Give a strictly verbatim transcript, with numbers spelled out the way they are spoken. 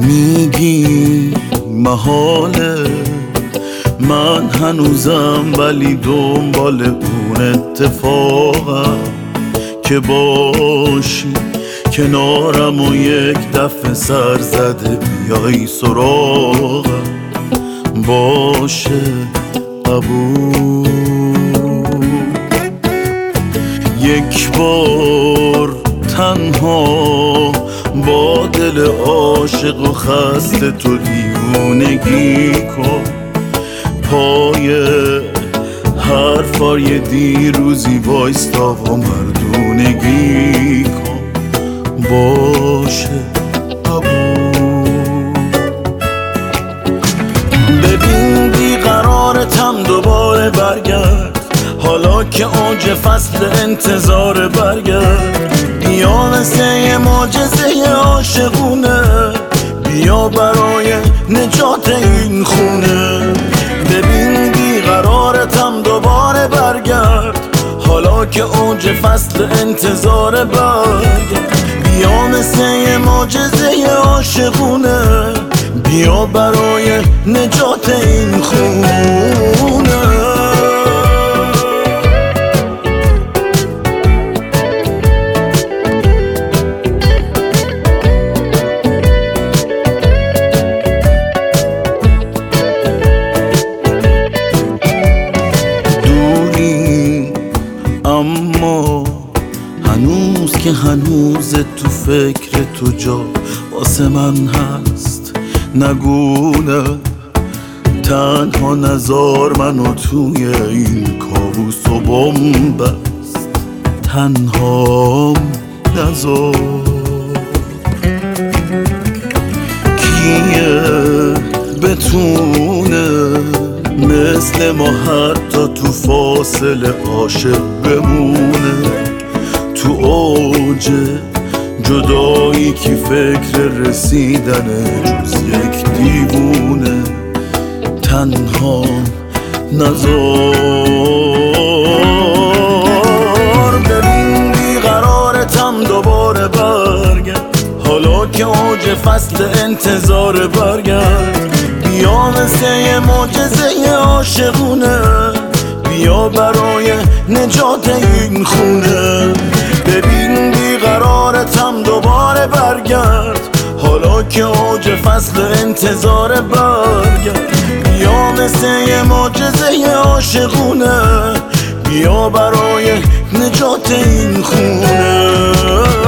میگی محاله من هنوزم، ولی دنبال اون اتفاقم که باشی کنارم و یک دفعه سر زده بیایی سراغم. باشه قبول، یک بار تنها با دل عاشق و خسته تو دیوونگی کن. پای حرفای دیروزی وایستا و مردونگی کن. باشه قبول. ببین بیقرارتم دوباره برگرد، حالا که اوج فصل انتظار برگرد. بیا مثل یه معجزه عاشقونه، بیا برای نجات این خونه. ببین بیقرارتم دوباره برگرد، حالا که اوج فصل انتظار برگرد. بیا مثل یه معجزه عاشقونه، بیا برای نجات این خونه. اما هنوز که هنوز تو فکر تو جا واسه من هست، نگونه تنها نزار منو توی این کابوس و بومبست. تنها نزار. کیه بتونه مثل ما حتی تو فاصله عاشق بمونه؟ تو اوج جدایی کی فکر رسیدنه جز یک دیوونه؟ تنها نزار. ببین بیقرارتم دوباره برگرد، حالا که اوج فصل انتظار برگرد. بیا مثل یه معجزه عاشقونه، بیا برای نجات این خونه. ببین بیقرارتم دوباره برگرد، حالا که اوج فصل انتظار برگرد. بیا مثل یه معجزه عاشقونه، بیا برای نجات این خونه.